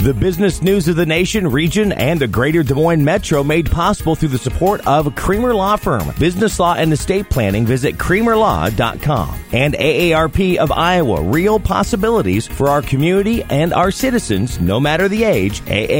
The business news of the nation, region, and the greater Des Moines Metro made possible through the support of Creamer Law Firm. Business law and estate planning, visit creamerlaw.com. And AARP of Iowa, real possibilities for our community and our citizens, no matter the age,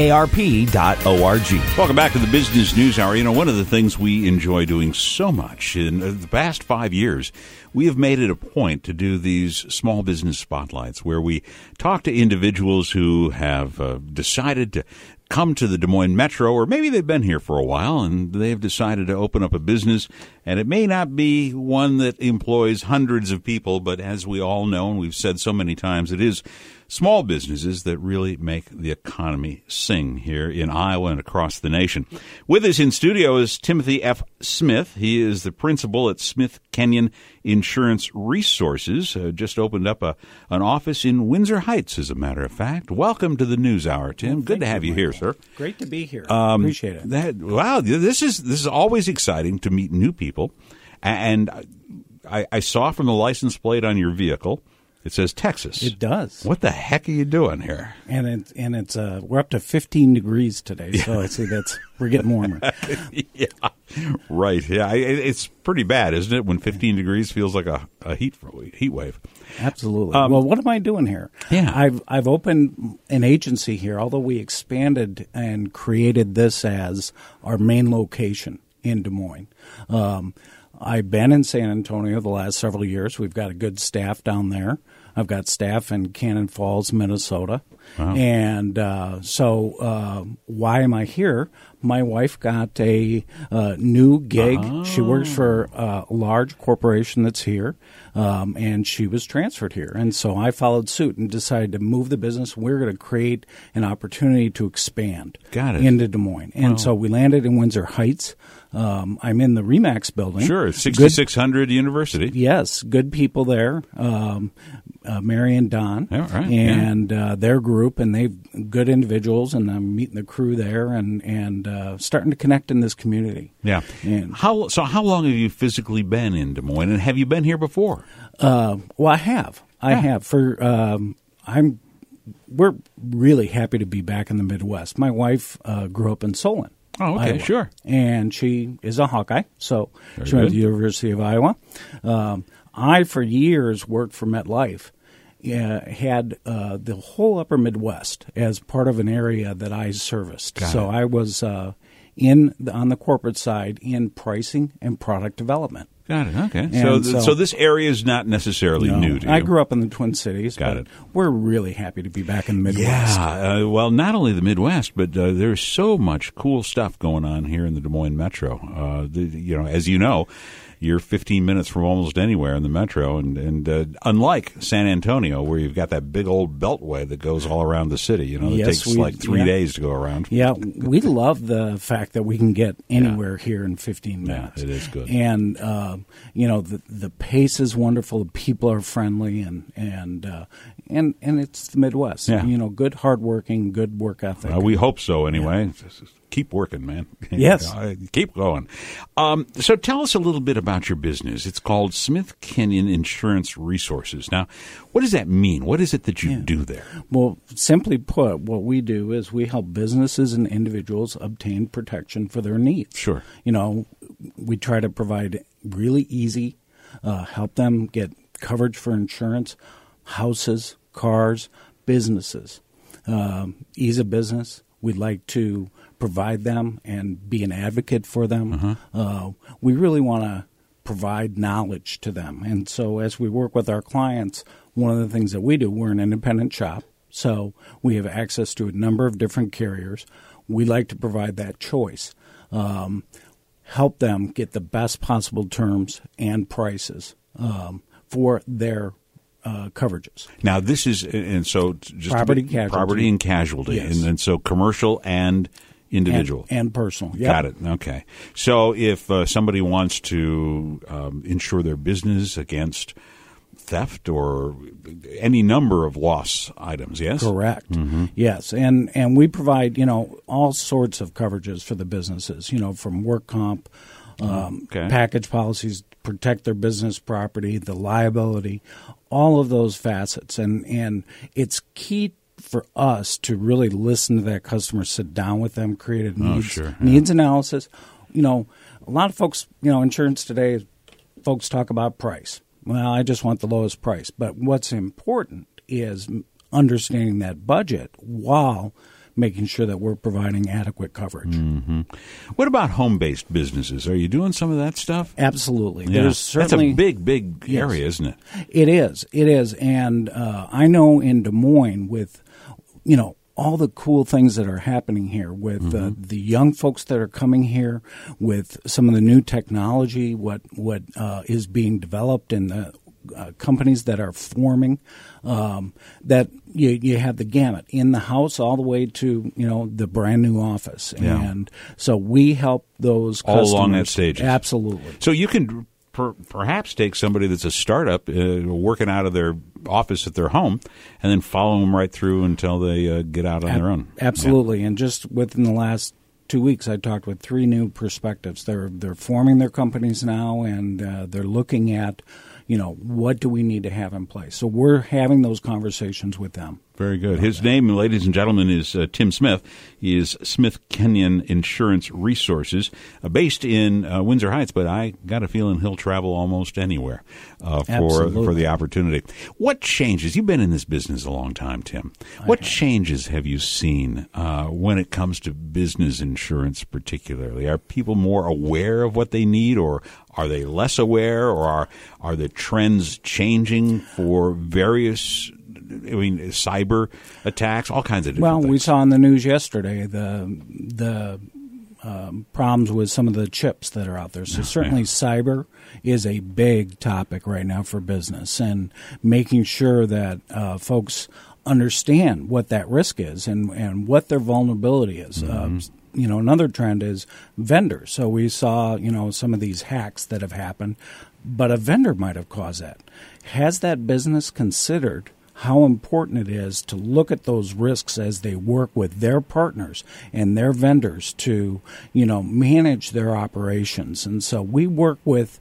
aarp.org. Welcome back to the Business News Hour. You know, one of the things we enjoy doing so much in the past 5 years, we have made it a point to do these small business spotlights where we talk to individuals who have decided to come to the Des Moines Metro, or maybe they've been here for a while and they've decided to open up a business. And it may not be one that employs hundreds of people, but as we all know, and we've said so many times, it is small businesses that really make the economy sing here in Iowa and across the nation. With us in studio is Timothy F. Smith. He is the principal at Smith Kenyon Insurance Resources. Just opened up an office in Windsor Heights, as a matter of fact. Welcome to the News Hour, Tim. Good to have you here, sir. Great to be here. Appreciate it. Wow, this is always exciting to meet new people. And I saw from the license plate on your vehicle, it says Texas. It does. What the heck are you doing here? And it's we're up to 15 degrees today, so I see we're getting warmer. Yeah, right. Yeah, it's pretty bad, isn't it? When 15 degrees feels like a heat wave. Absolutely. Well, what am I doing here? Yeah, I've opened an agency here. Although we expanded and created this as our main location in Des Moines. I've been in San Antonio the last several years. We've got a good staff down there. I've got staff in Cannon Falls, Minnesota. Wow. And so why am I here? My wife got a new gig. Oh. She works for a large corporation that's here, and she was transferred here. And so I followed suit and decided to move the business. We're going to create an opportunity to expand into Des Moines. And so we landed in Windsor Heights. I'm in the RE/MAX building. Sure, 6600 University. Yes, good people there. Mary and Don, and their group, and they've good individuals, and I'm meeting the crew there, and starting to connect in this community. Yeah. And how long have you physically been in Des Moines, and have you been here before? Well, I have. We're really happy to be back in the Midwest. My wife grew up in Solon. Oh, okay, Iowa. Sure. And she is a Hawkeye, so Very she went good. to the University of Iowa. I, for years, worked for MetLife. Had the whole upper Midwest as part of an area that I serviced. So I was on the corporate side in pricing and product development. Got it. Okay. So this area is not necessarily new to you. I grew up in the Twin Cities. Got it. We're really happy to be back in the Midwest. Yeah. Well, not only the Midwest, but there's so much cool stuff going on here in the Des Moines Metro. As you know, you're 15 minutes from almost anywhere in the metro, and unlike San Antonio, where you've got that big old beltway that goes all around the city, it takes like 3 days to go around. Yeah, we love the fact that we can get anywhere here in 15 minutes. Yeah, it is good. And the pace is wonderful. The people are friendly, and it's the Midwest. Yeah. Good hardworking, good work ethic. We hope so, anyway. Yeah. Keep working, man. Yes. Keep going. So tell us a little bit about your business. It's called Smith Kenyon Insurance Resources. Now, what does that mean? What is it that you do there? Well, simply put, what we do is we help businesses and individuals obtain protection for their needs. Sure. We try to provide really easy, help them get coverage for insurance, houses, cars, businesses. Ease of business. We'd like to provide them and be an advocate for them. We really want to provide knowledge to them. And so as we work with our clients, one of the things that we do, we're an independent shop, so we have access to a number of different carriers. We like to provide that choice, help them get the best possible terms and prices for their coverages. Now, this is, and so just property and casualty, yes. and so commercial and individual. And personal. Yep. Got it. Okay. So if somebody wants to insure their business against theft or any number of loss items, yes? Correct. Mm-hmm. Yes. And we provide, all sorts of coverages for the businesses, from work comp, package policies, protect their business property, the liability, all of those facets. And it's key for us to really listen to that customer, sit down with them, create a needs analysis. A lot of folks, insurance today, folks talk about price. Well, I just want the lowest price. But what's important is understanding that budget while making sure that we're providing adequate coverage. Mm-hmm. What about home-based businesses? Are you doing some of that stuff? Absolutely. Yeah. There's certainly, that's a big area, isn't it? It is. And I know in Des Moines with, all the cool things that are happening here with the young folks that are coming here, with some of the new technology, what is being developed in the companies that are forming, that you have the gamut in the house all the way to the brand new office, and so we help those customers all along that stage. Absolutely. So you can perhaps take somebody that's a startup working out of their office at their home, and then follow them right through until they get out on their own. Absolutely, and just within the last 2 weeks, I talked with 3 new perspectives. They're forming their companies now, and they're looking at, what do we need to have in place? So we're having those conversations with them. Very good. His name, ladies and gentlemen, is Tim Smith. He is Smith Kenyon Insurance Resources, based in Windsor Heights, but I got a feeling he'll travel almost anywhere for the opportunity. What changes? You've been in this business a long time, Tim. What changes have you seen when it comes to business insurance particularly? Are people more aware of what they need, or are they less aware, or are the trends changing for various cyber attacks, all kinds of different things? We saw in the news yesterday the problems with some of the chips that are out there. So certainly cyber is a big topic right now for business, and making sure that folks understand what that risk is and what their vulnerability is. Another trend is vendors. So we saw, some of these hacks that have happened, but a vendor might have caused that. Has that business considered how important it is to look at those risks as they work with their partners and their vendors to, manage their operations? And so we work with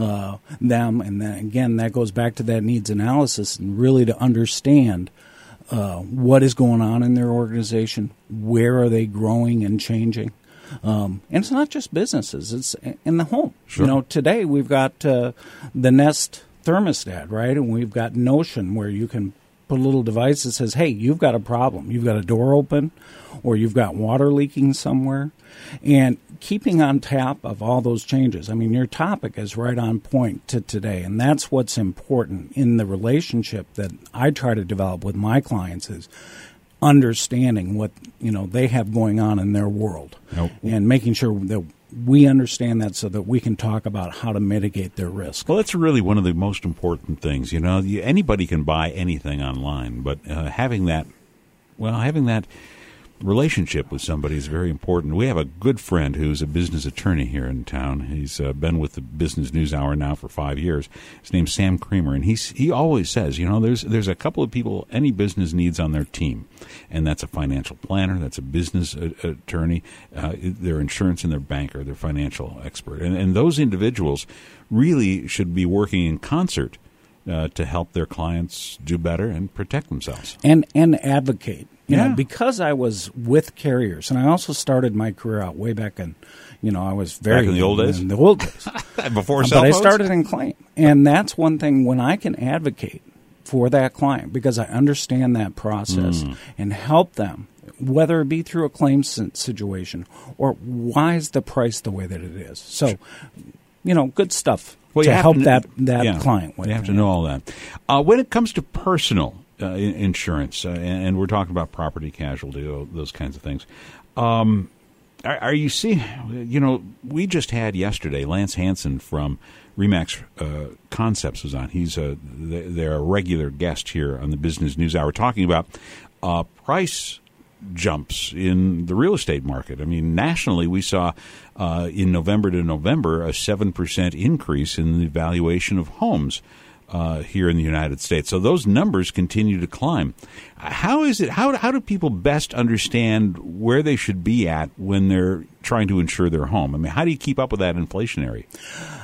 them, and then again, that goes back to that needs analysis, and really to understand what is going on in their organization, where are they growing and changing. And it's not just businesses, it's in the home. Sure. Today we've got the Nest thermostat, right? And we've got Notion, where you can put a little device that says, hey, you've got a problem. You've got a door open, or you've got water leaking somewhere. And keeping on top of all those changes. I mean, your topic is right on point to today, and that's what's important in the relationship that I try to develop with my clients, is understanding what they have going on in their world, and making sure that we understand that so that we can talk about how to mitigate their risk. Well, that's really one of the most important things. Anybody can buy anything online, but having that relationship with somebody is very important. We have a good friend who's a business attorney here in town. He's been with the Business News Hour now for 5 years. His name's Sam Creamer, and he always says, there's a couple of people any business needs on their team, and that's a financial planner, that's a business attorney, their insurance and their banker, their financial expert, and those individuals really should be working in concert to help their clients do better and protect themselves and advocate. Because I was with carriers, and I also started my career out way back in, I was very back in the old days. In the old days, before cell phones. But I started in claim, and that's one thing when I can advocate for that client because I understand that process and help them, whether it be through a claims situation or why is the price the way that it is. So, good stuff to help that client with. You have to know all that. When it comes to personal insurance, and we're talking about property casualty, those kinds of things. Are you seeing, we just had yesterday, Lance Hansen from RE/MAX Concepts was on. They're a regular guest here on the Business News Hour talking about price jumps in the real estate market. I mean, nationally, we saw in November to November a 7% increase in the valuation of homes here in the United States. So those numbers continue to climb. How is it? How do people best understand where they should be at when they're trying to insure their home? I mean, how do you keep up with that inflationary?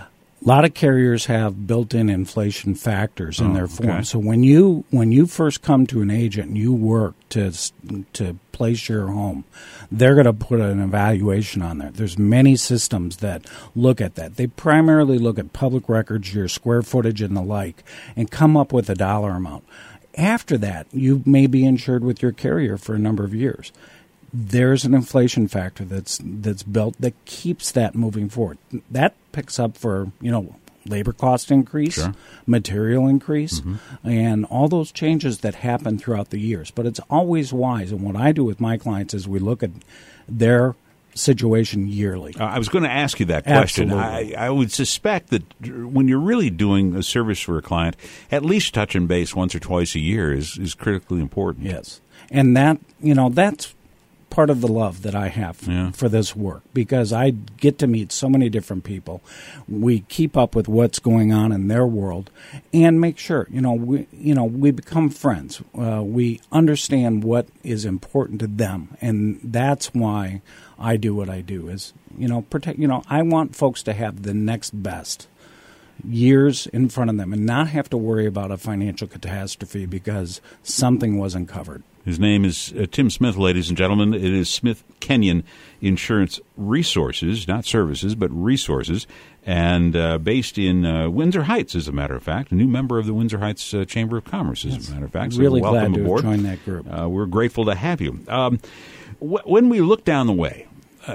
lot of carriers have built-in inflation factors in their form. Okay. So when you first come to an agent and you work to place your home, they're going to put an evaluation on there. There's many systems that look at that. They primarily look at public records, your square footage and the like, and come up with a dollar amount. After that, you may be insured with your carrier for a number of years. There's an inflation factor that's built that keeps that moving forward. That picks up for, labor cost increase, sure, material increase, and all those changes that happen throughout the years. But it's always wise. And what I do with my clients is we look at their situation yearly. I was going to ask you that question. I would suspect that when you're really doing a service for a client, at least touching base once or twice a year is critically important. Yes. And that's part of the love that I have for this work, because I get to meet so many different people. We keep up with what's going on in their world and make sure, we become friends. We understand what is important to them, and that's why I do what I do is, protect, I want folks to have the next best years in front of them and not have to worry about a financial catastrophe because something wasn't covered. His name is Tim Smith, ladies and gentlemen. It is Smith Kenyon Insurance Resources, not services, but resources, and based in Windsor Heights, as a matter of fact, a new member of the Windsor Heights Chamber of Commerce, as a matter of fact. So really welcome glad to aboard. have joined that group. We're grateful to have you. When we look down the way,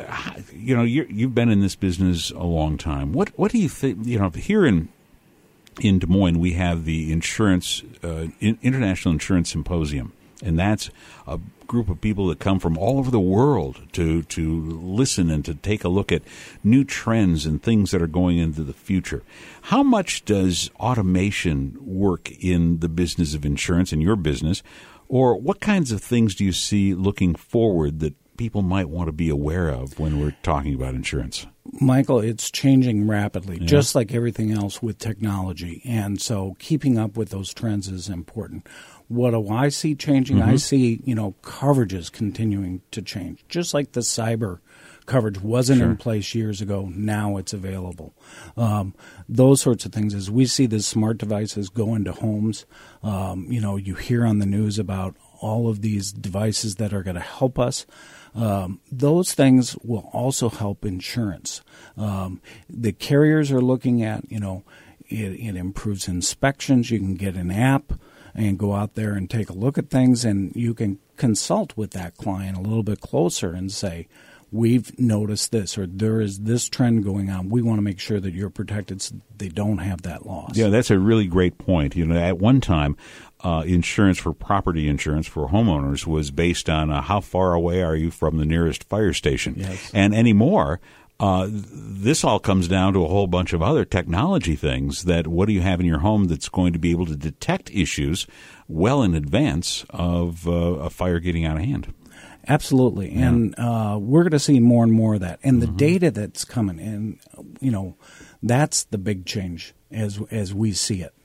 you've been in this business a long time. What do you think? Here in Des Moines, we have the International Insurance Symposium. And that's a group of people that come from all over the world to listen and to take a look at new trends and things that are going into the future. How much does automation work in the business of insurance, in your business? Or what kinds of things do you see looking forward that people might want to be aware of when we're talking about insurance? Michael, it's changing rapidly, just like everything else with technology. And so keeping up with those trends is important. What do I see changing? I see, coverages continuing to change. Just like the cyber coverage wasn't in place years ago, now it's available. Those sorts of things. As we see the smart devices go into homes, you hear on the news about all of these devices that are going to help us. Those things will also help insurance. The carriers are looking at, it improves inspections. You can get an app and go out there and take a look at things, and you can consult with that client a little bit closer and say, we've noticed this, or there is this trend going on. We want to make sure that you're protected so they don't have that loss. Yeah, that's a really great point. At one time, insurance for property insurance for homeowners was based on how far away are you from the nearest fire station. Yes. And anymore, this all comes down to a whole bunch of other technology things that what do you have in your home that's going to be able to detect issues well in advance of a fire getting out of hand. Absolutely. Yeah. And we're going to see more and more of that. And the data that's coming in, that's the big change as we see it.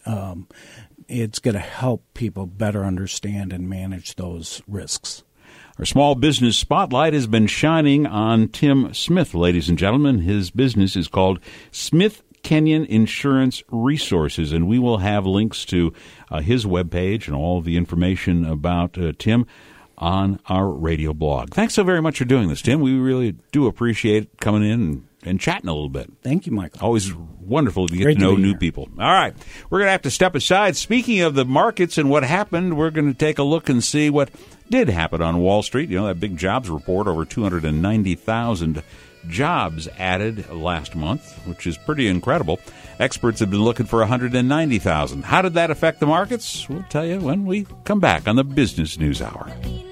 It's going to help people better understand and manage those risks. Our small business spotlight has been shining on Tim Smith, ladies and gentlemen. His business is called Smith Kenyon Insurance Resources, and we will have links to his webpage and all of the information about Tim on our radio blog. Thanks so very much for doing this, Tim. We really do appreciate coming in and chatting a little bit. Thank you, Michael. Always wonderful to get to know new people. All right. We're going to have to step aside. Speaking of the markets and what happened, we're going to take a look and see what did happen on Wall Street. That big jobs report, over 290,000 jobs added last month, which is pretty incredible. Experts have been looking for 190,000. How did that affect the markets? We'll tell you when we come back on the Business News Hour.